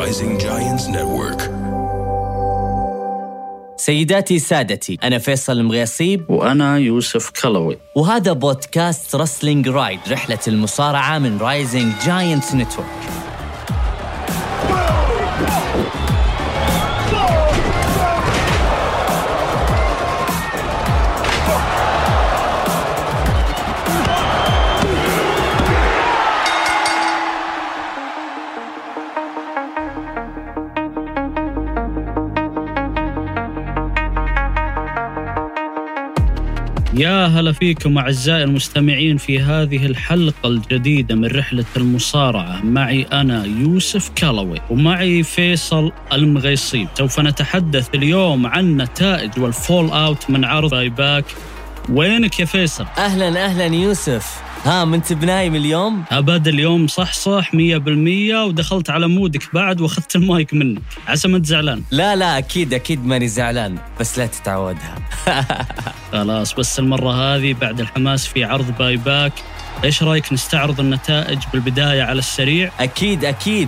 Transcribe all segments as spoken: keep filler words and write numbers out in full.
Rising Giants Network. سيداتي سادتي، أنا فيصل المغيصيب وأنا يوسف كالوي، وهذا بودكاست رسلينج رايد، رحلة المصارعة من رايزنج جاينتس نتورك. يا هلا فيكم أعزائي المستمعين في هذه الحلقة الجديدة من رحلة المصارعة. معي أنا يوسف كالوي ومعي فيصل المغيصيب. سوف نتحدث اليوم عن نتائج والفول أوت من عرض بايباك. وينك يا فيصل؟ أهلا أهلا يوسف، ها منت بنايم اليوم؟ أبد اليوم صح صح مية بالمية، ودخلت على مودك بعد وأخذت المايك منك. عسى ما تزعلان. لا لا أكيد أكيد ماني زعلان، بس لا تتعودها. خلاص، بس المرة هذه بعد الحماس في عرض بايباك، إيش رأيك نستعرض النتائج بالبداية على السريع؟ أكيد أكيد.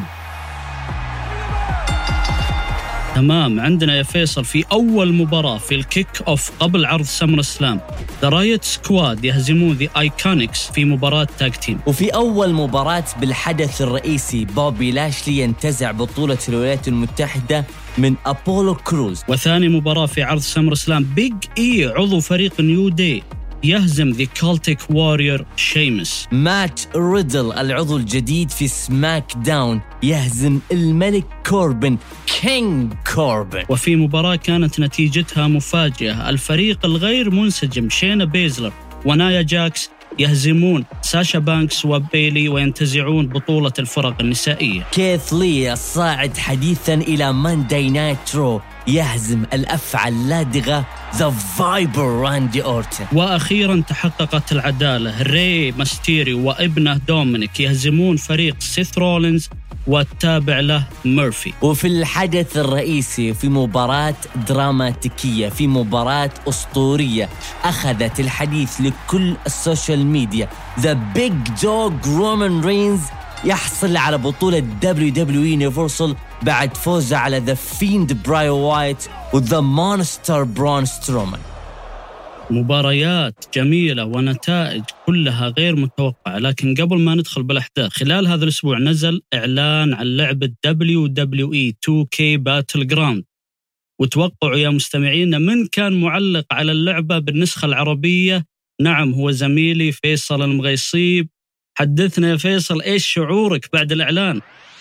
تمام، عندنا يا فيصل في أول مباراة في الكيك أوف قبل عرض سمر سلام، The Riot Squad يهزمون The Iconics في مباراة تاج تيم. وفي أول مباراة بالحدث الرئيسي، بوبي لاشلي ينتزع بطولة الولايات المتحدة من أبولو كروز. وثاني مباراة في عرض سمر سلام، بيج إي عضو فريق نيو داي يهزم The Celtic Warrior شيمس. مات ريدل العضو الجديد في سماك داون يهزم الملك كوربن كينج كوربن. وفي مباراة كانت نتيجتها مفاجئة، الفريق الغير منسجم شينا بيزلر ونايا جاكس يهزمون ساشا بانكس وبيلي وينتزعون بطولة الفرق النسائية. كيث لي الصاعد حديثا إلى مانداي نايت رو يهزم الأفعى اللادغة ذا فايبر راندي أورتن. وأخيرا تحققت العدالة، ري ماستيري وابنه دومينيك يهزمون فريق سيث رولينز والتابع له ميرفي. وفي الحدث الرئيسي، في مباراة دراماتيكية، في مباراة أسطورية أخذت الحديث لكل السوشيال ميديا، The Big Dog رومان رينز يحصل على بطولة دبليو دبليو إي Universal بعد فوزه على The Fiend براي وايت و The Monster برون سترومان. مباريات جميلة ونتائج كلها غير متوقعة، لكن قبل ما ندخل بالأحداث، خلال هذا الأسبوع نزل إعلان عن لعبة دبليو دبليو إي تو كيه Battleground. وتوقعوا يا مستمعين من كان معلق على اللعبة بالنسخة العربية؟ نعم، هو زميلي فيصل المغيصيب. حدثنا يا فيصل، إيش شعورك بعد الإعلان؟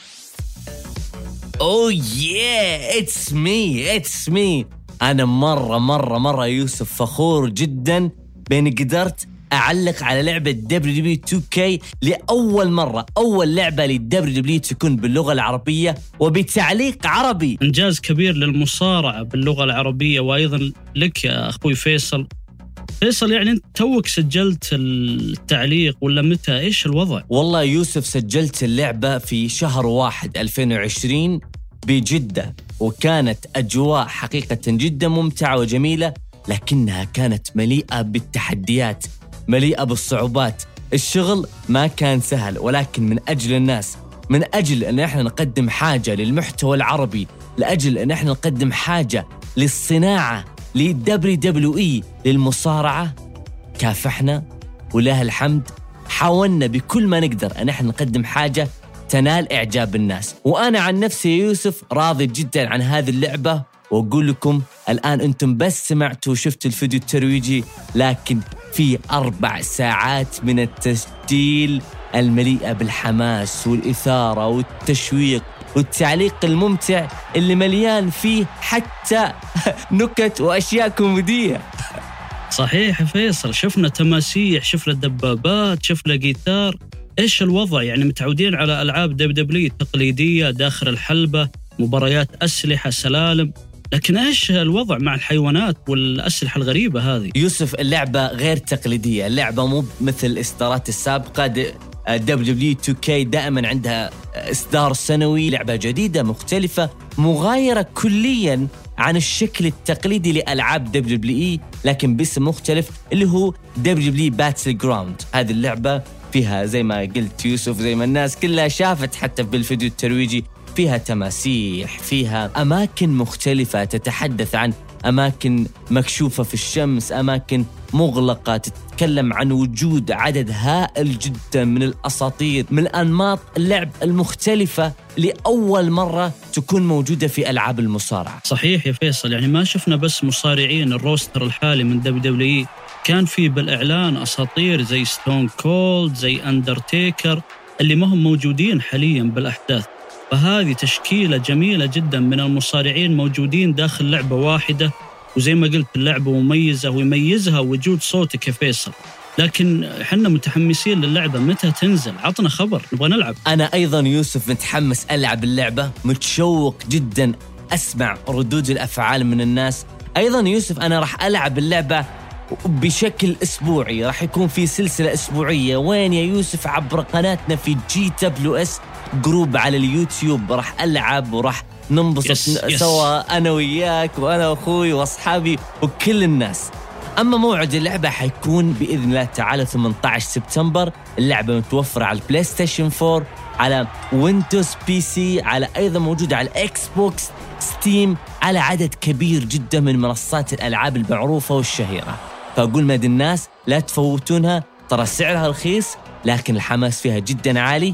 Oh yeah, it's me, it's me. أنا مرة مرة مرة يوسف فخور جدا بأني قدرت أعلق على لعبة دبليو دبليو إي تو كيه لأول مرة، أول لعبة للدبليو دبليو إي تكون باللغة العربية وبتعليق عربي. إنجاز كبير للمصارعة باللغة العربية، وأيضا لك يا أخوي فيصل. فيصل يعني أنت توك سجلت التعليق ولا متى؟ إيش الوضع؟ والله يوسف سجلت اللعبة في شهر واحد ألفين وعشرين بجدة، وكانت أجواء حقيقة جدا ممتعة وجميلة، لكنها كانت مليئة بالتحديات، مليئة بالصعوبات. الشغل ما كان سهل، ولكن من أجل الناس، من أجل أن احنا نقدم حاجة للمحتوى العربي، لأجل أن احنا نقدم حاجة للصناعة للدبليو دبليو إي للمصارعة، كافحنا ولله الحمد، حاولنا بكل ما نقدر أن احنا نقدم حاجة تنال إعجاب الناس. وأنا عن نفسي يا يوسف راضي جدا عن هذه اللعبة، وأقول لكم الآن أنتم بس سمعتوا وشفتوا الفيديو الترويجي، لكن في أربع ساعات من التسجيل المليئة بالحماس والإثارة والتشويق والتعليق الممتع اللي مليان فيه حتى نكت وأشياء كوميدية. صحيح فيصل، شفنا تماسيح، شفنا دبابات، شفنا جيتار. إيش الوضع؟ يعني متعودين على ألعاب دبليو دبليو تقليدية داخل الحلبة، مباريات أسلحة سلالم، لكن إيش الوضع مع الحيوانات والأسلحة الغريبة هذه؟ يوسف اللعبة غير تقليدية، اللعبة مو مثل الإصدارات السابقة. دبليو دبليو إي تو كيه دائما عندها إصدار سنوي، لعبة جديدة مختلفة مغايرة كليا عن الشكل التقليدي لألعاب دبليو دبليو إي، لكن باسم مختلف اللي هو دبليو دبليو إي Battleground. هذه اللعبة فيها زي ما قلت يوسف، زي ما الناس كلها شافت حتى بالفيديو الترويجي، فيها تماسيح، فيها أماكن مختلفة تتحدث عن أماكن مكشوفة في الشمس، أماكن مغلقة تتكلم عن وجود عدد هائل جدا من الأساطير، من أنماط اللعب المختلفة لأول مرة تكون موجودة في ألعاب المصارعة. صحيح يا فيصل، يعني ما شفنا بس مصارعين الروستر الحالي من دبليو دبليو إي، كان في بالإعلان أساطير زي ستون كولد، زي أندرتيكر، اللي ما هم موجودين حاليا بالأحداث. فهذه تشكيلة جميلة جدا من المصارعين موجودين داخل لعبة واحدة، وزي ما قلت اللعبة مميزة ويميزها وجود صوتك يا فيصل. لكن حنا متحمسين للعبة، متى تنزل؟ عطنا خبر، نبغى نلعب. أنا أيضا يوسف متحمس ألعب اللعبة، متشوق جدا أسمع ردود الأفعال من الناس. أيضا يوسف أنا راح ألعب اللعبة بشكل أسبوعي، راح يكون في سلسلة أسبوعية. وين يا يوسف؟ عبر قناتنا في جي دبليو إس جروب على اليوتيوب، راح ألعب وراح ننبسط yes, سوا yes. أنا وياك وأنا وأخوي وأصحابي وكل الناس. أما موعد اللعبة حيكون بإذن الله تعالى ثمانية عشر سبتمبر. اللعبة متوفرة على البلاي ستيشن فور، على ويندوز بي سي، على أيضا موجودة على الإكس بوكس، ستيم، على عدد كبير جدا من منصات الألعاب المعروفة والشهيرة. فأقول مد الناس لا تفوتونها، ترى سعرها رخيص لكن الحماس فيها جدا عالي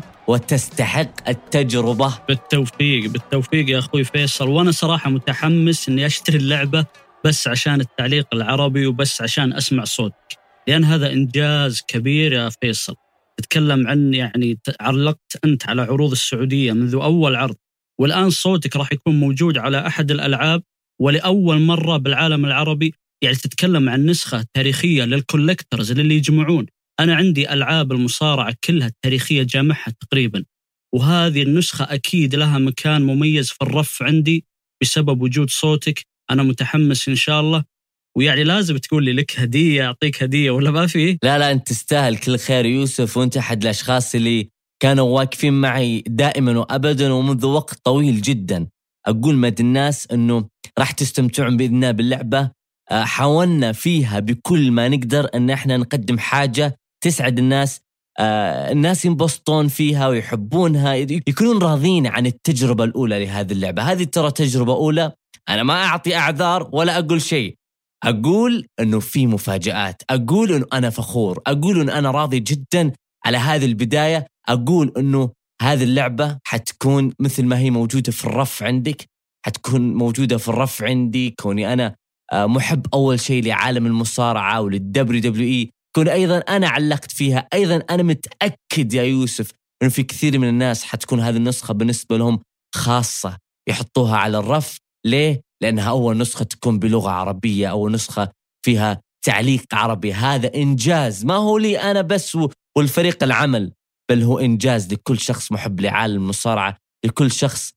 وتستحق التجربة. بالتوفيق بالتوفيق يا أخوي فيصل. وأنا صراحة متحمس أني أشتري اللعبة بس عشان التعليق العربي وبس عشان أسمع صوتك، لأن هذا إنجاز كبير يا فيصل. تتكلم عن يعني علقت أنت على عروض السعودية منذ أول عرض، والآن صوتك راح يكون موجود على أحد الألعاب ولأول مرة بالعالم العربي. يعني تتكلم عن نسخة تاريخية للكولكترز اللي يجمعون. أنا عندي ألعاب المصارعة كلها التاريخية جامعها تقريبا، وهذه النسخة أكيد لها مكان مميز في الرف عندي بسبب وجود صوتك. أنا متحمس إن شاء الله، ويعني لازم تقول لي لك هدية، أعطيك هدية ولا ما في؟ لا لا أنت تستاهل كل خير يوسف، وأنت أحد الأشخاص اللي كانوا واقفين معي دائما وأبدا ومنذ وقت طويل جدا. أقول مد الناس أنه راح تستمتعون بإذن الله باللعبة. حاولنا فيها بكل ما نقدر أن احنا نقدم حاجة تسعد الناس، الناس ينبسطون فيها ويحبونها، يكونون راضين عن التجربة الأولى لهذه اللعبة. هذه ترى تجربة أولى، أنا ما أعطي أعذار ولا أقول شيء، أقول أنه في مفاجآت، أقول أنه أنا فخور، أقول أنه أنا راضي جدا على هذه البداية، أقول أنه هذه اللعبة حتكون مثل ما هي موجودة في الرف عندك، حتكون موجودة في الرف عندي، كوني أنا محب أول شيء لعالم المصارعة وللدبليو دبليو إي، كون أيضا أنا علقت فيها. أيضا أنا متأكد يا يوسف أنه في كثير من الناس حتكون هذه النسخة بالنسبة لهم خاصة، يحطوها على الرف. ليه؟ لأنها أول نسخة تكون بلغة عربية، أول نسخة فيها تعليق عربي. هذا إنجاز ما هو لي أنا بس والفريق العمل، بل هو إنجاز لكل شخص محب لعالم المصارعة، لكل شخص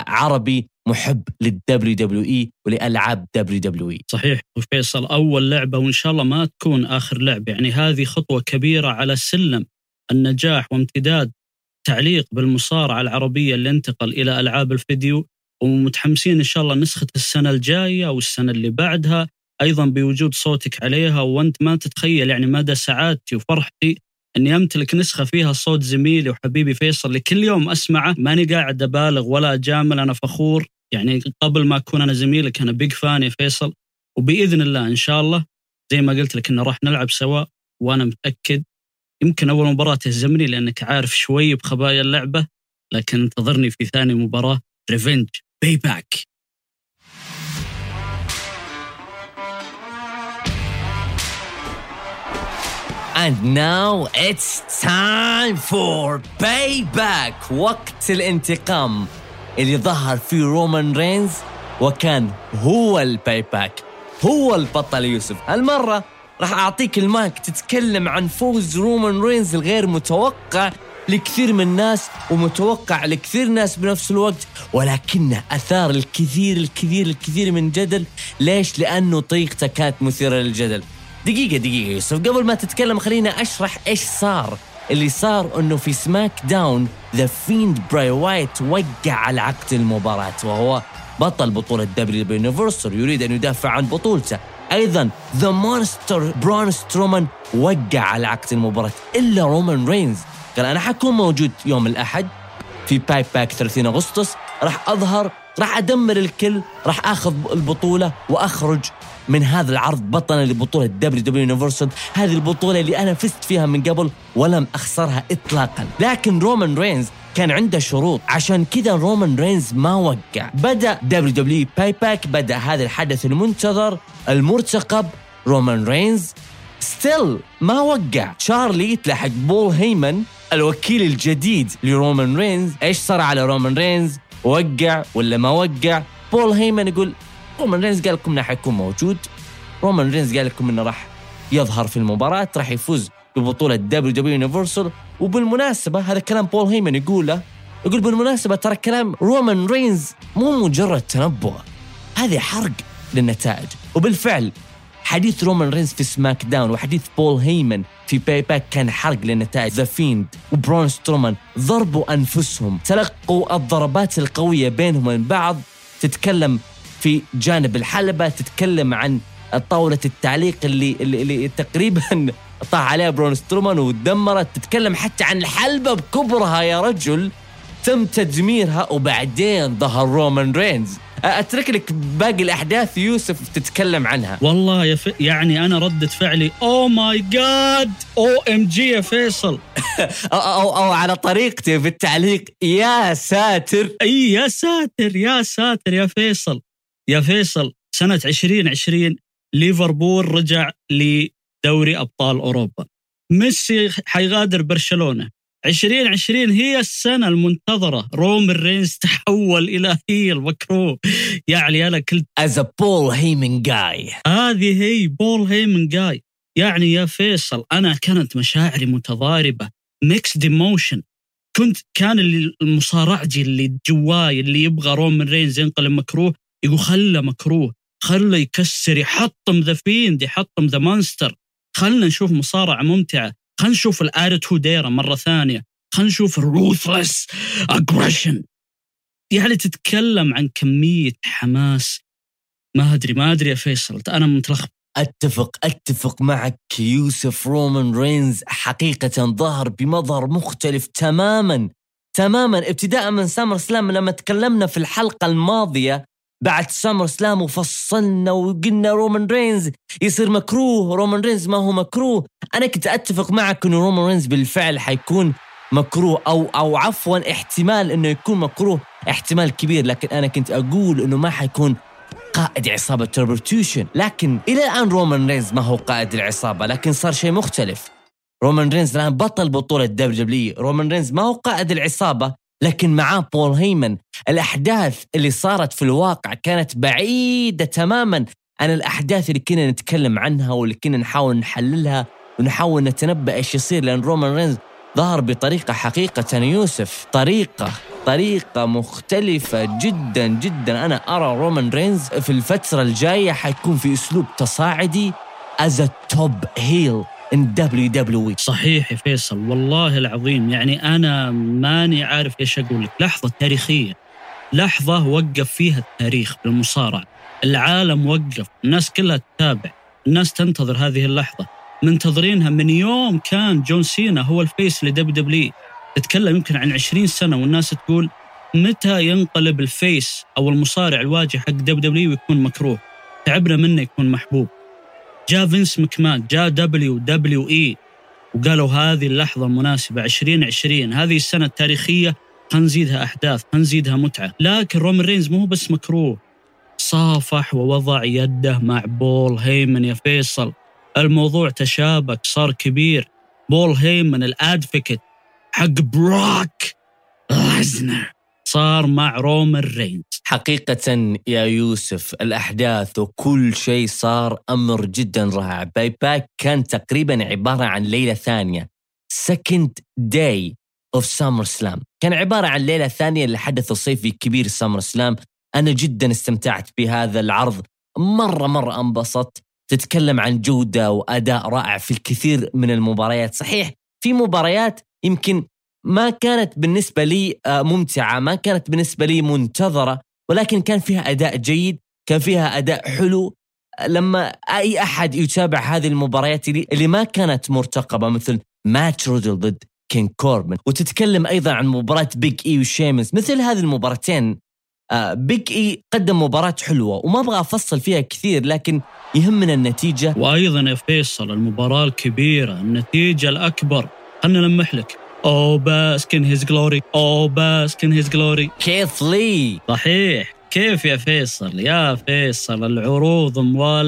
عربي محب للدبليو دبليو إي ولألعاب دبليو دبليو إي. صحيح وفيصل، أول لعبة وإن شاء الله ما تكون آخر لعبة. يعني هذه خطوة كبيرة على سلم النجاح وامتداد تعليق بالمصارعة العربية اللي انتقل إلى ألعاب الفيديو. ومتحمسين إن شاء الله نسخة السنة الجاية أو السنة اللي بعدها أيضا بوجود صوتك عليها. وأنت ما تتخيل يعني مدى سعادتي وفرحتي أني أمتلك نسخة فيها صوت زميلي وحبيبي فيصل اللي كل يوم أسمعه. ماني قاعد أبالغ ولا أجامل، أنا فخور. يعني قبل ما أكون أنا زميلك أنا بيج فان يا فيصل، وبإذن الله إن شاء الله زي ما قلت لك إنه راح نلعب سوا. وأنا متأكد يمكن أول مباراة تهزمني لأنك عارف شوي بخبايا اللعبة، لكن انتظرني في ثاني مباراة ريفنج بايباك. And now it's time for payback. وقت الانتقام اللي ظهر فيه رومان رينز وكان هو البايباك، هو البطل يوسف. هالمرة راح أعطيك المايك تتكلم عن فوز رومان رينز الغير متوقع لكثير من الناس ومتوقع لكثير ناس بنفس الوقت، ولكنه أثار الكثير الكثير الكثير من جدل. ليش؟ لأنه طريقته كانت مثيرة للجدل. دقيقة دقيقة يوسف، قبل ما تتكلم خلينا أشرح إيش صار. اللي صار أنه في سماك داون ذا فيند براي وايت وقع على عقد المباراة، وهو بطل بطولة دبليو دبليو يونيفرسال يريد أن يدافع عن بطولته. أيضا ذا مونستر برون سترومان وقع على عقد المباراة، إلا رومان رينز قال أنا حكون موجود يوم الأحد في بايك باك ثلاثين أغسطس راح أظهر، راح أدمر الكل، راح أخذ البطولة وأخرج من هذا العرض بطلا لبطولة دبليو دبليو يونيفرسال، هذه البطولة اللي أنا فزت فيها من قبل ولم أخسرها إطلاقا. لكن رومان رينز كان عنده شروط، عشان كذا رومان رينز ما وقع. بدأ دبليو دبليو باي باك، بدأ هذا الحدث المنتظر المرتقب، رومان رينز ستيل ما وقع. شارلي تلحق بول هيمن الوكيل الجديد لرومان رينز، إيش صار على رومان رينز؟ وقع ولا ما وقع؟ بول هيمن يقول رومان رينز قال لكم انه حيكون موجود، رومان رينز قال لكم انه راح يظهر في المباراة، راح يفوز ببطولة دبليو دبليو يونيفرسال. وبالمناسبة هذا كلام بول هيمن يقوله، يقول بالمناسبة ترى كلام رومان رينز مو مجرد تنبؤ، هذه حرق للنتائج. وبالفعل حديث رومان رينز في سماك داون وحديث بول هيمن في باي باك كان حرق للنتائج. ذا فيند وبرون سترومان ضربوا أنفسهم، تلقوا الضربات القوية بينهم من بعض، تتكلم في جانب الحلبة، تتكلم عن طاولة التعليق اللي, اللي, اللي تقريبا طاح عليها برون سترومان ودمرت، تتكلم حتى عن الحلبة بكبرها يا رجل تم تدميرها، وبعدين ظهر رومان رينز. أترك لك باقي الأحداث يوسف تتكلم عنها. والله يا ف... يعني أنا ردت فعلي أوه ماي جاد أو إم جي يا فيصل. أو, أو, أو على طريقتي في التعليق يا ساتر. أي يا ساتر يا ساتر يا فيصل. يا فيصل سنة عشرين عشرين ليفربول رجع لدوري أبطال أوروبا، ميسي حيغادر برشلونة، عشرين عشرين هي السنة المنتظرة، رومان رينز تحول إلى هي المكروه. يعني أنا كنت as a Paul Heyman guy، هذه هي بول هيمن جاي. يعني يا فيصل أنا كانت مشاعري متضاربة، mixed emotion. كنت كان المصارعجي اللي جواي اللي يبغى رومان رينز ينقلب مكروه يقول خله مكروه، خله يكسر، يحطم ذا فيند، يحطم ذا مونستر، خلنا نشوف مصارعة ممتعة، خلنا نشوف الاتيتود ايرا مرة ثانية، خلنا نشوف الروثلس اجريشن. يعني تتكلم عن كمية حماس ما أدري ما أدري يا فيصل، أنا متلخبط. أتفق أتفق معك يوسف. رومان رينز حقيقة ظهر بمظهر مختلف تماما تماما، ابتداء من سامر سلام. لما تكلمنا في الحلقة الماضية بعد سامر سلام وفصلنا وقلنا رومان رينز يصير مكروه، رومان رينز ما هو مكروه، أنا كنت أتفق معك إنه رومان رينز بالفعل حيكون مكروه، أو أو عفوا احتمال إنه يكون مكروه، احتمال كبير. لكن أنا كنت أقول إنه ما حيكون قائد عصابة تربرتوشن. لكن إلى الآن رومان رينز ما هو قائد العصابة، لكن صار شيء مختلف. رومان رينز الآن بطل بطولة دبليو دبليو. رومان رينز ما هو قائد العصابة، لكن معاه بول هيمن. الأحداث اللي صارت في الواقع كانت بعيدة تماما عن الأحداث اللي كنا نتكلم عنها واللي كنا نحاول نحللها ونحاول نتنبأ إيش يصير، لأن رومان رينز ظهر بطريقة حقيقة يوسف، طريقة طريقة مختلفة جدا جدا. أنا أرى رومان رينز في الفترة الجاية حيكون في أسلوب تصاعدي as a top heel in دبليو دبليو إي. صحيح يا فيصل والله العظيم، يعني أنا ماني عارف إيش أقول لك. لحظة تاريخية، لحظة وقف فيها التاريخ بالمصارعة، العالم وقف، الناس كلها تتابع، الناس تنتظر هذه اللحظة، منتظرينها من يوم كان جون سينا هو الفيس لدبليو دبليو. تتكلم يمكن عن عشرين سنة والناس تقول متى ينقلب الفيس أو المصارع الواجه حق دبليو دبليو يكون مكروه، تعبنا منه يكون محبوب. جاء فينس مكمان، جاء دبليو دبليو إي وقالوا هذه اللحظة المناسبة عشرين عشرين، هذه السنة التاريخية، خنزيدها أحداث، خنزيدها متعة. لكن رومان رينز مو بس مكروه، صافح ووضع يده مع بول هيمن يا فيصل. الموضوع تشابك، صار كبير. بول هيمن الادفوكيت حق بروك ليزنر صار مع رومان رينز. حقيقة يا يوسف الأحداث وكل شيء صار أمر جدا رائع. باي باك كان تقريبا عبارة عن ليلة ثانية، second day of SummerSlam، كان عبارة عن ليلة ثانية لحدث الصيفي كبير سامر سلام. أنا جدا استمتعت بهذا العرض، مرة مرة انبسطت. تتكلم عن جودة وأداء رائع في الكثير من المباريات. صحيح في مباريات يمكن ما كانت بالنسبة لي ممتعة، ما كانت بالنسبة لي منتظرة، ولكن كان فيها أداء جيد، كان فيها أداء حلو. لما أي أحد يتابع هذه المباريات اللي ما كانت مرتقبة مثل ماتش رودل ضد كين كوربن، وتتكلم أيضا عن مباراة بيج إي وشيمس، مثل هذه المباراتين آه بيج إي قدم مباراة حلوة وما أبغى أفصل فيها كثير، لكن يهمنا النتيجة. وأيضا يا فيصل المباراة الكبيرة، النتيجة الأكبر، خلنا نلمح لك. أو باسكن هيز جلوري، أو باسكن هيز جلوري، كيث لي. صحيح. كيف يا فيصل؟ يا فيصل العروض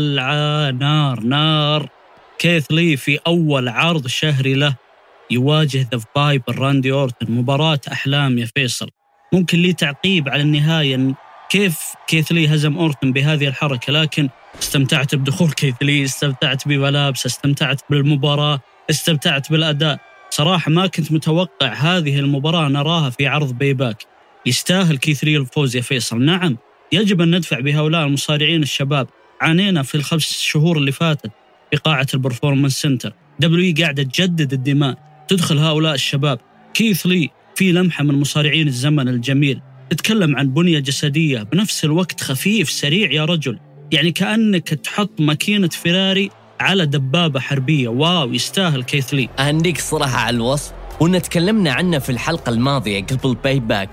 مولعة نار نار. كيث لي في أول عرض شهري له يواجه ذا فايبر راندي أورتن، مباراة أحلام يا فيصل. ممكن لي تعقيب على النهاية كيف كيث لي هزم أورتن بهذه الحركة، لكن استمتعت بدخول كيث لي، استمتعت بملابسه، استمتعت بالمباراة، استمتعت بالأداء. صراحة ما كنت متوقع هذه المباراة نراها في عرض بيباك. يستاهل كيث لي الفوز يا فيصل. نعم يجب أن ندفع بهؤلاء المصارعين الشباب. عانينا في الخمس شهور اللي فاتت في قاعة البرفورمانس سنتر، دبليو قاعدة تجدد الدماء، تدخل هؤلاء الشباب. كيث لي في لمحة من مصارعين الزمن الجميل، تتكلم عن بنية جسدية بنفس الوقت خفيف سريع يا رجل، يعني كأنك تحط ماكينة فيراري على دبابة حربية. واو، يستاهل كيث لي. أهنيك صراحة على الوصف، وإن تكلمنا عنه في الحلقة الماضية قبل باي باك،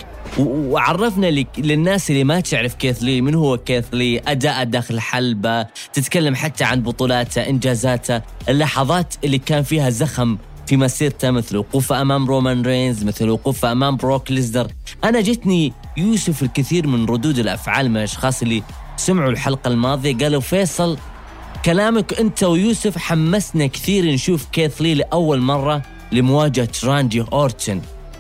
وعرفنا لك للناس اللي ما تعرف كيث لي من هو كيث لي، أداء داخل الحلبة، تتكلم حتى عن بطولاته، إنجازاته، اللحظات اللي كان فيها زخم في مسيرته، مثل وقوفه أمام رومان رينز، مثل وقوفه أمام بروك ليزنر. أنا جتني يوسف الكثير من ردود الأفعال من الأشخاص اللي سمعوا الحلقة الماضية، قالوا فيصل كلامك أنت ويوسف حمسنا كثير نشوف كيث لي لأول مرة لمواجهة راندي أورتن.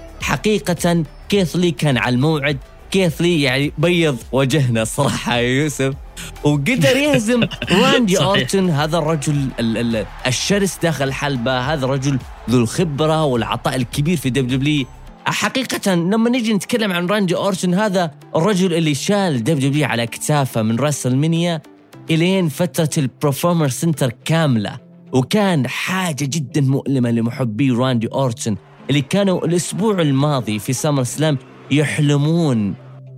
حقيقة كيث لي كان على الموعد، كيث لي يعني بيض وجهنا صراحة يا يوسف، وقدر يهزم راندي أورتن. هذا الرجل الشرس داخل الحلبة، هذا الرجل ذو الخبرة والعطاء الكبير في دبليو دبليو. حقيقة لما نيجي نتكلم عن راندي أورتن، هذا الرجل اللي شال دبليو دبليو على كتافه من راسلمانيا إلين فترة البرفورمر سنتر كاملة، وكان حاجة جدا مؤلمة لمحبي راندي أورتن اللي كانوا الأسبوع الماضي في سامر سلام يحلمون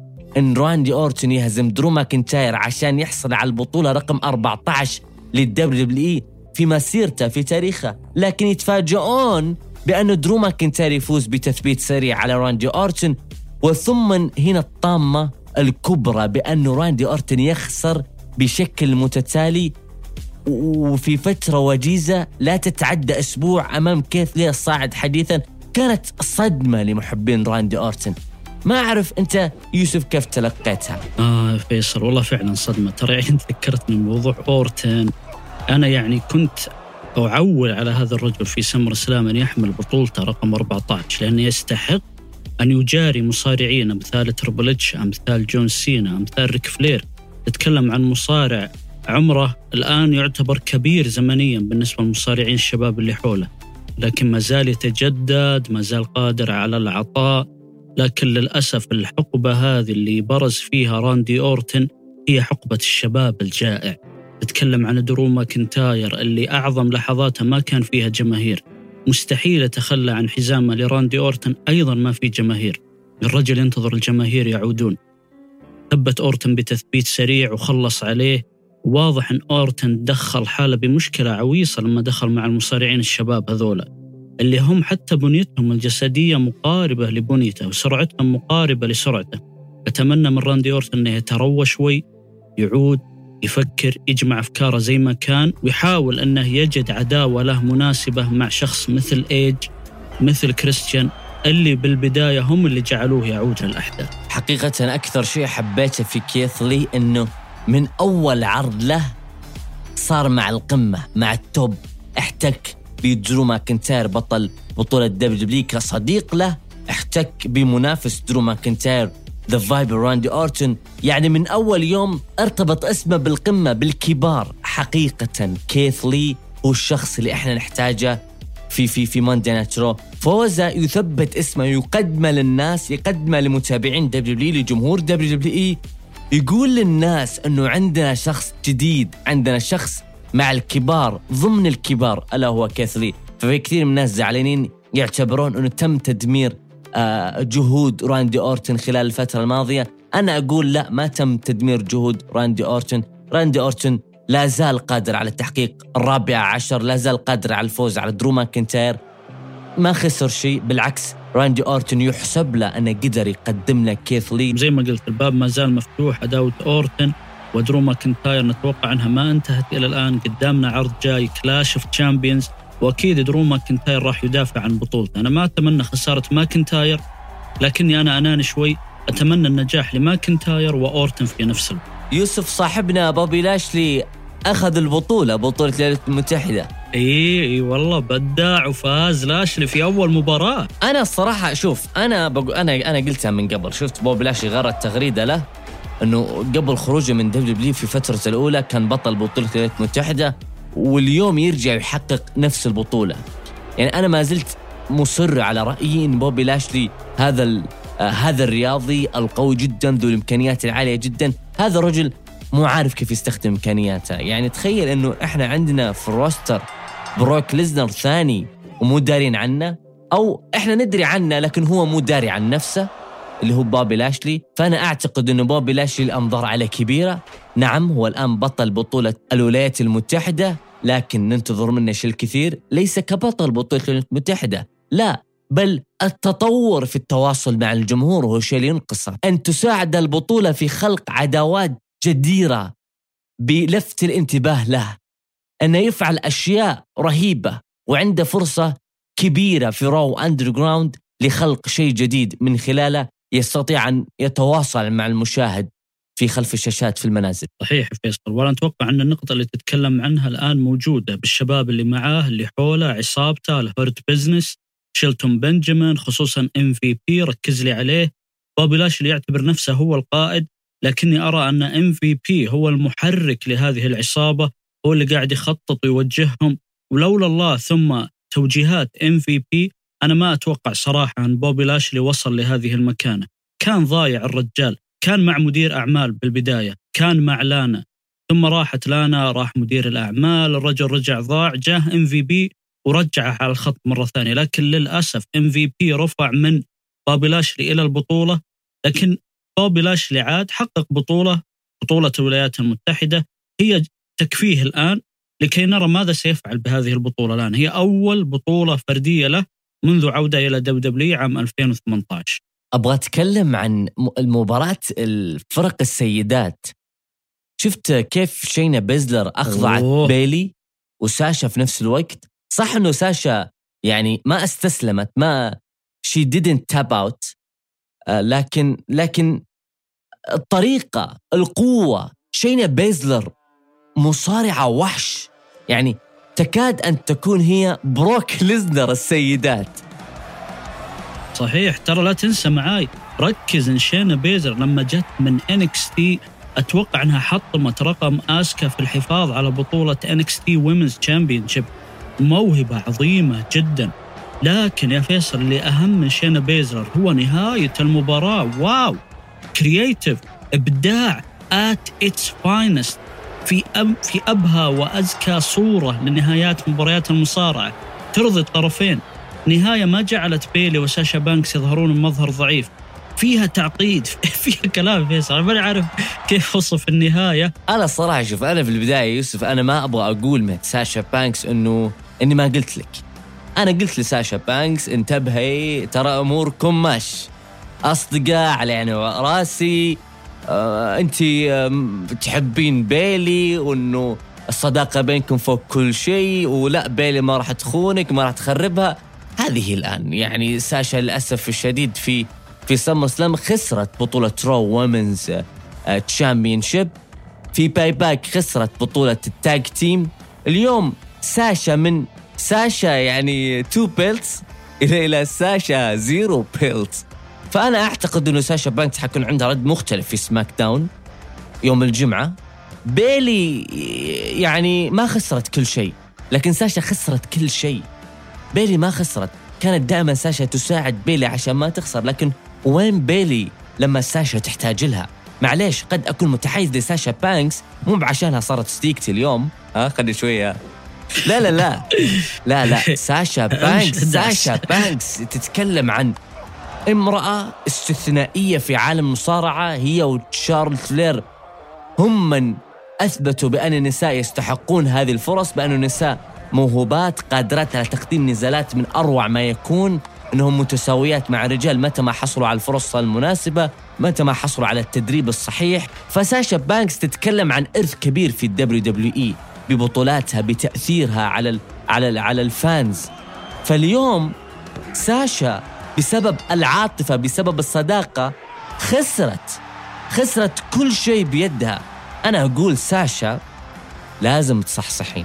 إن راندي أورتن يهزم درو ماكنتاير عشان يحصل على البطولة رقم أربعة عشر للدبليو دبليو إي في مسيرته في تاريخه، لكن يتفاجئون بأن درو ماكنتاير يفوز بتثبيت سريع على راندي أورتن. وثم هنا الطامة الكبرى بأن راندي أورتن يخسر بشكل متتالي وفي فترة وجيزة لا تتعدى أسبوع أمام كيث لي الصاعد حديثا. كانت صدمة لمحبين راندي أورتن. ما أعرف أنت يوسف كيف تلقيتها؟ آه فيصل والله فعلا صدمة. ترى أنت ذكرتني بموضوع أورتن. أنا يعني كنت أعول على هذا الرجل في سمر سلام أن يحمل بطولته رقم أربعة عشر، لأنه يستحق أن يجاري مصارعين أمثال تربل إتش، أمثال جون سينا، أمثال ريك فلير. تتكلم عن مصارع عمره الآن يعتبر كبير زمنيا بالنسبة للمصارعين الشباب اللي حوله، لكن ما زال يتجدد، ما زال قادر على العطاء. لكن للأسف الحقبة هذه اللي برز فيها راندي أورتن هي حقبة الشباب الجائع. تتكلم عن درو ماكنتاير اللي أعظم لحظاته ما كان فيها جماهير، مستحيل يتخلى عن حزامه لراندي أورتن، أيضا ما في جماهير، الرجل ينتظر الجماهير يعودون. ثبت أورتن بتثبيت سريع وخلص عليه. واضح أن أورتن دخل حاله بمشكلة عويصة لما دخل مع المصارعين الشباب هذولا اللي هم حتى بنيتهم الجسدية مقاربة لبنيته وسرعتهم مقاربة لسرعته. أتمنى من راندي أورتن أنه يتروى شوي، يعود، يفكر، يجمع أفكاره زي ما كان، ويحاول أنه يجد عداوة له مناسبة مع شخص مثل إيج، مثل كريستيان، اللي بالبداية هم اللي جعلوه يعود للأحداث. حقيقة أكثر شيء حبيته في كيث لي أنه من أول عرض له صار مع القمة، مع التوب، احتك بدرو ماكنتاير بطل بطولة دبليو دبليو كصديق له، احتك بمنافس درو ماكنتاير ذا فايبر راندي أورتن. يعني من أول يوم ارتبط اسمه بالقمة بالكبار. حقيقة كيث لي هو الشخص اللي احنا نحتاجه في في في ماندي نايت رو. فوزه يثبت اسمه، يقدمه للناس، يقدمه لمتابعين دبليو دبليو، لجمهور دبليو دبليو إي، يقول للناس أنه عندنا شخص جديد، عندنا شخص مع الكبار ضمن الكبار ألا هو كيث لي. ففي كثير من الناس زعلانين يعتبرون أنه تم تدمير آه جهود راندي أورتن خلال الفترة الماضية. أنا أقول لا، ما تم تدمير جهود راندي أورتن. راندي أورتن لا زال قادر على تحقيق الرابع عشر، لا زال قادر على الفوز على درو ماكنتاير، ما خسر شيء، بالعكس راندي أورتن يحسب له أنه قدر يقدم لنا كيث لي. زي ما قلت الباب ما زال مفتوح، عداوة أورتن ودرو ماكنتاير نتوقع أنها ما انتهت إلى الآن. قدامنا عرض جاي كلاش اوف تشامبيونز، وأكيد درو ماكنتاير راح يدافع عن بطولته. أنا ما أتمنى خسارة ماكنتاير، لكني أنا أناني شوي، أتمنى النجاح لماكنتاير وأورتن في نفس الوقت. يوسف صاحبنا بوبي لاشلي أخذ البطولة، بطولة الولايات المتحدة. إيه إيه والله بدع وفاز لاشلي في أول مباراة. أنا الصراحة شوف، أنا بقول أنا أنا قلتها من قبل. شفت بوبي لاشلي غرد تغريدة له إنه قبل خروجه من دبليو دبليو في فترة الأولى كان بطل بطولة الولايات المتحدة، واليوم يرجع يحقق نفس البطولة. يعني أنا ما زلت مصر على رأيي إن بوبي لاشلي هذا ال آه هذا الرياضي القوي جدا ذو الإمكانيات العالية جدا. هذا الرجل مو عارف كيف يستخدم إمكانياته. يعني تخيل إنه إحنا عندنا في الروستر بروك ليزنر ثاني ومو دارين عنه، أو إحنا ندري عنه لكن هو مو داري عن نفسه، اللي هو بوبي لاشلي. فأنا أعتقد إنه بوبي لاشلي الأنظار عليه كبيرة. نعم هو الآن بطل بطولة الولايات المتحدة، لكن ننتظر منه شيء الكثير، ليس كبطل بطولة الولايات المتحدة لا، بل التطور في التواصل مع الجمهور هو شيء ينقصه. أن تساعد البطولة في خلق عداوات جديرة بلفت الانتباه له، أنه يفعل أشياء رهيبة، وعنده فرصة كبيرة في رو أندرغراوند لخلق شيء جديد من خلاله يستطيع أن يتواصل مع المشاهد في خلف الشاشات في المنازل. صحيح فيصل، وأنا أتوقع أن النقطة اللي تتكلم عنها الآن موجودة بالشباب اللي معاه اللي حوله، عصابته، الهورت بيزنس، شيلتون بنجامين، خصوصا إم في بي ركز لي عليه. بوبي لاشلي يعتبر نفسه هو القائد، لكني أرى أن إم في بي هو المحرك لهذه العصابة، هو اللي قاعد يخطط ويوجههم، ولولا الله ثم توجيهات إم في بي أنا ما أتوقع صراحة أن بوبي لاشلي وصل لهذه المكانة. كان ضايع الرجال، كان مع مدير أعمال بالبداية، كان مع لانا، ثم راحت لانا راح مدير الأعمال، الرجل رجع ضاع، جاه إم في بي ورجعه على الخط مرة ثانية. لكن للأسف إم في بي رفع من بوبي لاشلي إلى البطولة، لكن بوبي لاشلي عاد حقق بطولة، بطولة الولايات المتحدة هي تكفيه الآن لكي نرى ماذا سيفعل بهذه البطولة الآن. هي أول بطولة فردية له منذ عودة إلى دبليو دبليو عام ألفين وثمانية عشر. أبغى أتكلم عن المباراة الفرق السيدات. شفت كيف شينا بيزلر أخضعت أوه. بيلي وساشا في نفس الوقت. صح أنه ساشا يعني ما استسلمت، ما she didn't tap out، آه لكن لكن الطريقة، القوة، شينا بيزلر مصارعة وحش، يعني تكاد أن تكون هي بروك ليزنر السيدات. صحيح، ترى لا تنسى معاي، ركز إن شينا بيزلر لما جت من إن إكس تي أتوقع أنها حطمت رقم آسكا في الحفاظ على بطولة إن إكس تي Women's Championship، موهبة عظيمة جدا. لكن يا فيصل اللي أهم من شينا بيزلر هو نهاية المباراة. واو، كرياتيف، إبداع at its finest في أب في أبهى وأزكى صورة لنهايات مباريات المصارعة، ترضي الطرفين. نهاية ما جعلت بيلي وساشا بانكس يظهرون بمظهر ضعيف، فيها تعقيد، فيها كلام فيصل، أنا ما أعرف كيف أوصف النهاية. أنا الصراحة شوف، أنا في البداية يوسف أنا ما أبغى أقول من ساشا بانكس إنه إني ما قلت لك. أنا قلت لساشا بانكس انتبهي، ترى أموركم ماشي أصدقاء على يعني راسي، آه أنتي آه تحبين بيلي، وإنه الصداقة بينكم فوق كل شيء، ولا بيلي ما راح تخونك، ما راح تخربها. هذه الآن يعني ساشا للأسف الشديد في في سمر سلام خسرت بطولة رو وومنز تشامبيونشيب، في باي باك خسرت بطولة التاج تيم. اليوم ساشا من ساشا يعني تو بيلتس إلى إلى ساشا زيرو بيلتس. فأنا أعتقد إنه ساشا بانكس حيكون عندها رد مختلف في سماك داون يوم الجمعة. بيلي يعني ما خسرت كل شيء، لكن ساشا خسرت كل شيء. بيلي ما خسرت، كانت دائما ساشا تساعد بيلي عشان ما تخسر، لكن وين بيلي لما ساشا تحتاج لها؟ معليش، قد أكون متحيز لساشا بانكس مو بعشانها صارت ستيكتي اليوم، ها خلي شوية. لا لا لا لا لا ساشا بانكس ساشا بانكس تتكلم عن امرأة استثنائية في عالم المصارعة. هي وتشارلز فلير هم من أثبتوا بأن النساء يستحقون هذه الفرص، بأن النساء موهوبات قادرات على تقديم نزالات من أروع ما يكون. أنهم متساويات مع الرجال متى ما حصلوا على الفرص المناسبة، متى ما حصلوا على التدريب الصحيح. فساشا بانكس تتكلم عن إرث كبير في الدبليو دبليو إي ببطولاتها، بتأثيرها على ال على ال على الفانز. فاليوم ساشا بسبب العاطفة، بسبب الصداقة، خسرت خسرت كل شيء بيدها. أنا أقول ساشا لازم تصحصحين.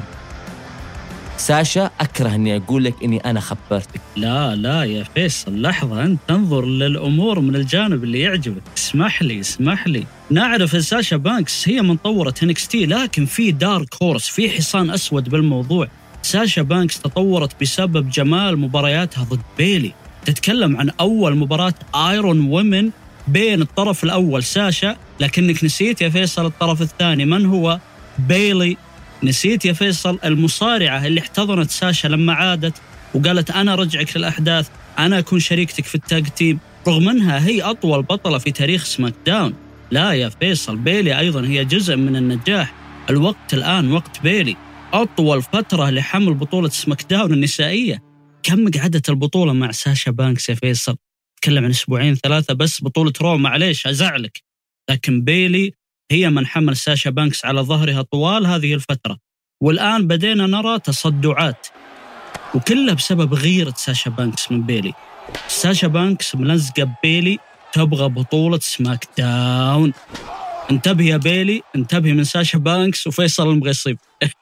ساشا أكره أني أقول لك أني أنا خبرتك. لا لا يا فيصل، لحظة، أنت تنظر للأمور من الجانب اللي يعجبك. اسمح لي اسمح لي نعرف ساشا بانكس هي من طورة إن إكس تي، لكن في دارك هورس، في حصان أسود بالموضوع. ساشا بانكس تطورت بسبب جمال مبارياتها ضد بيلي. تتكلم عن أول مباراة آيرون وومن بين الطرف الأول ساشا، لكنك نسيت يا فيصل الطرف الثاني من هو؟ بيلي. نسيت يا فيصل المصارعة اللي احتضنت ساشا لما عادت وقالت أنا رجعك للأحداث، أنا أكون شريكتك في التاج تيم، رغم أنها هي أطول بطلة في تاريخ سماك داون. لا يا فيصل، بيلي أيضا هي جزء من النجاح. الوقت الآن وقت بيلي. أطول فترة لحمل بطولة سماك داون النسائية. كم قعدت البطولة مع ساشا بانكس يا فيصل؟ تكلم عن أسبوعين ثلاثة بس. بطولة رو معليش أزعلك، لكن بيلي هي من حمل ساشا بانكس على ظهرها طوال هذه الفترة. والآن بدينا نرى تصدعات، وكلها بسبب غيرة ساشا بانكس من بيلي. ساشا بانكس ملزقة بيلي، تبغى بطولة سماك داون. انتبه يا بيلي، انتبه من ساشا بانكس وفيصل المغصب.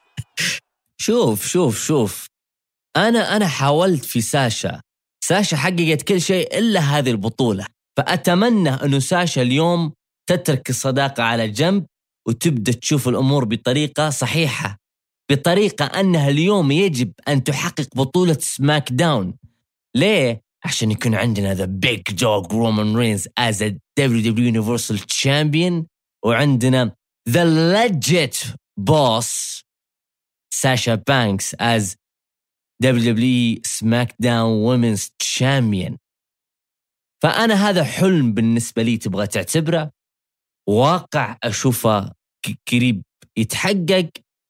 شوف شوف شوف أنا أنا حاولت في ساشا. ساشا حققت كل شيء إلا هذه البطولة. فأتمنى أنه ساشا اليوم تترك الصداقة على جنب وتبدأ تشوف الأمور بطريقة صحيحة، بطريقة أنها اليوم يجب أن تحقق بطولة سماك داون. ليه؟ عشان يكون عندنا the big dog Roman Reigns as a دبليو دبليو E Universal Champion، وعندنا the legit boss ساشا بانكس as دبليو دبليو E SmackDown Women's Champion. فأنا هذا حلم بالنسبة لي تبغى تعتبره واقع، أشوفه قريب يتحقق.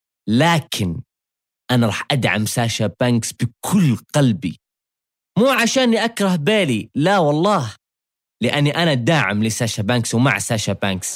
لكن أنا راح أدعم ساشا بانكس بكل قلبي، مو عشاني أكره بيلي، لا والله، لأني أنا داعم لساشا بانكس ومع ساشا بانكس.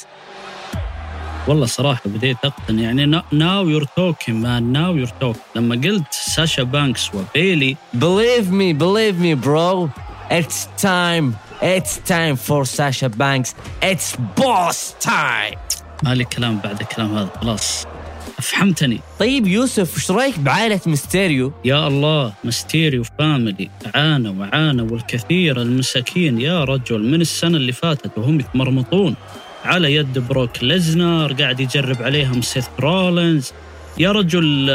والله صراحة بديت أقتنع، يعني now you're talking man, now you're talking. لما قلت ساشا بانكس وبيلي، believe me believe me bro, it's time it's time for ساشا بانكس, it's boss time. ما لي كلام بعد الكلام هذا، خلاص أفهمتني. طيب يوسف، وش رأيك بعائلة ميستيريو؟ يا الله، ميستيريو فاميلي عانوا وعانوا والكثير المساكين يا رجل من السنة اللي فاتت وهم يتمرمطون على يد بروك ليزنر، قاعد يجرب عليهم سيث رولينز. يا رجل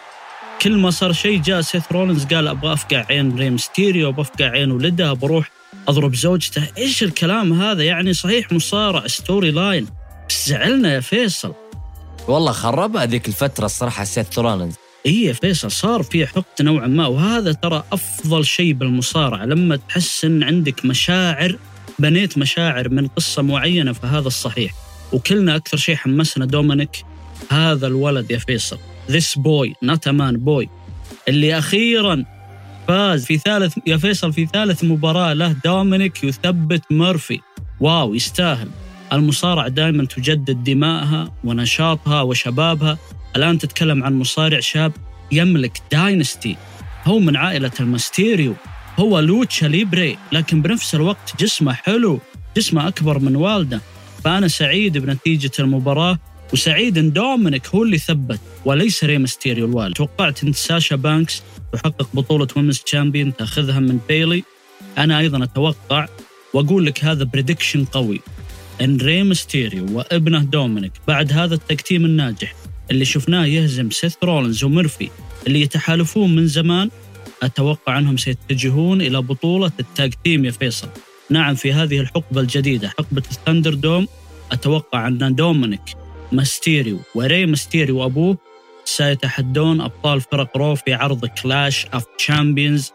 كل ما صار شيء جاء سيث رولينز قال أبغى أفقع عين ري ميستيريو، أبغى أفقع عين ولدها، بروح أضرب زوجته. إيش الكلام هذا؟ يعني صحيح مصارع ستوري لاين، زعلنا يا فيصل. والله خربها ذيك الفترة الصراحة سيث رولينز. إيه يا فيصل، صار في حقد نوعا ما، وهذا ترى أفضل شيء بالمصارعة، لما تحس إن عندك مشاعر، بنيت مشاعر من قصة معينة، فهذا الصحيح. وكلنا أكثر شيء حمسنا دومينيك، هذا الولد يا فيصل، this boy not a man boy، اللي أخيرا فاز في ثالث يا فيصل في ثالث مباراة له دومينيك يثبت مورفي. واو، يستاهل. المصارعة دائما تجدد دمائها ونشاطها وشبابها. الآن تتكلم عن مصارع شاب يملك داينستي، هو من عائلة الميستيريو، هو لوتشا ليبري، لكن بنفس الوقت جسمه حلو، جسمه أكبر من والده. فأنا سعيد بنتيجة المباراة، وسعيد إن دومينيك هو اللي ثبت وليس ري ميستيريو الوالد. توقعت إن ساشا بانكس تحقق بطولة وومنز تشامبيون تأخذها من بيلي. أنا أيضا أتوقع وأقول لك هذا بريدكشن قوي، إن ري ميستيريو وابنه دومينيك بعد هذا التكتيم الناجح اللي شفناه يهزم سيث رولينز وميرفي اللي يتحالفون من زمان، أتوقع أنهم سيتجهون إلى بطولة التاج تيم يا فيصل. نعم، في هذه الحقبة الجديدة، حقبة الثاندر دوم، أتوقع أن دومينيك ميستيريو وري ميستيريو وأبوه سيتحدون أبطال فرق رو في عرض كلاش أوف تشامبيونز.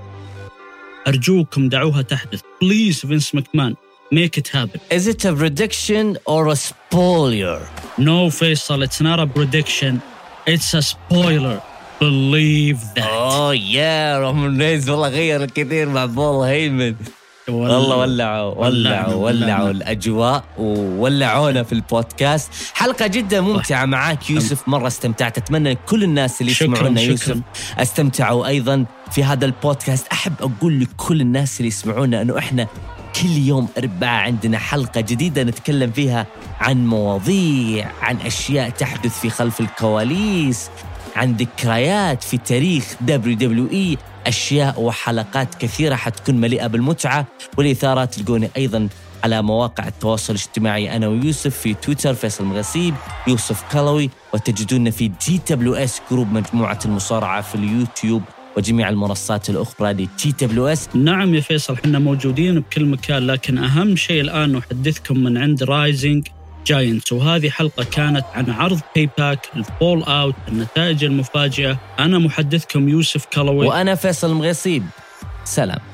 أرجوكم دعوها تحدث. Please Vince McMahon, make it happen. Is it a prediction or a spoiler? No, Faisal, it's not a prediction. It's a spoiler. believe that. اوه يا رومان رينز والله غير الكثير مع بول هيمن. والله ولعوا ولعوا ولعوا الأجواء وولعونا في البودكاست. حلقة جدا ممتعة معاك يوسف، مرة استمتعت. أتمنى كل الناس اللي يسمعونا يوسف استمتعوا أيضا في هذا البودكاست. أحب أقول لكل الناس اللي يسمعونا أنه إحنا كل يوم أربعاء عندنا حلقة جديدة نتكلم فيها عن مواضيع، عن أشياء تحدث في خلف الكواليس، عن ذكريات في تاريخ دبليو دبليو إي، أشياء وحلقات كثيرة حتكون مليئة بالمتعة والإثارة. تلقوني أيضاً على مواقع التواصل الاجتماعي أنا ويوسف، في تويتر فيصل مغسيب، يوسف كلوي، وتجدوننا في دي دبليو إس جروب مجموعة المصارعة في اليوتيوب وجميع المنصات الأخرى دي تي دبليو إس. نعم يا فيصل، حنا موجودين بكل مكان، لكن أهم شيء الآن نحدثكم من عند رايزنج جاينتس، وهذه حلقة كانت عن عرض باي باك، الفول أوت، النتائج المفاجئة. أنا محدثكم يوسف كلوي وأنا فيصل مغسيب. سلام.